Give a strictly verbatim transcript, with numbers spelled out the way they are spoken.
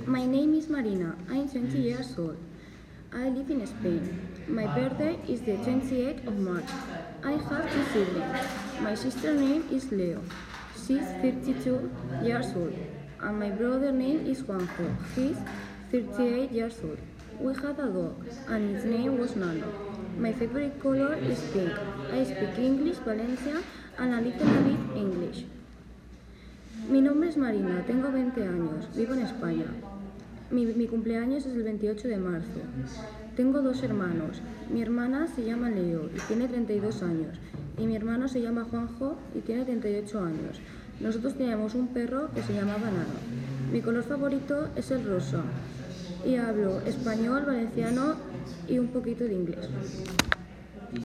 My name is Marina. I'm twenty years old. I live in Spain. My birthday is the twenty-eighth of March. I have two siblings. My sister's name is Leo. She's thirty-two years old. And my brother's name is Juanjo. He's thirty-eight years old. We had a dog, and its name was Nano. My favorite color is pink. I speak English, Valencian, and a little bit English. Mi nombre es Marina, tengo veinte años, vivo en España. Mi, mi cumpleaños es el veintiocho de marzo. Tengo dos hermanos. Mi hermana se llama Leo y tiene treinta y dos años. Y mi hermano se llama Juanjo y tiene treinta y ocho años. Nosotros teníamos un perro que se llamaba Nano. Mi color favorito es el rosa. Y hablo español, valenciano y un poquito de inglés.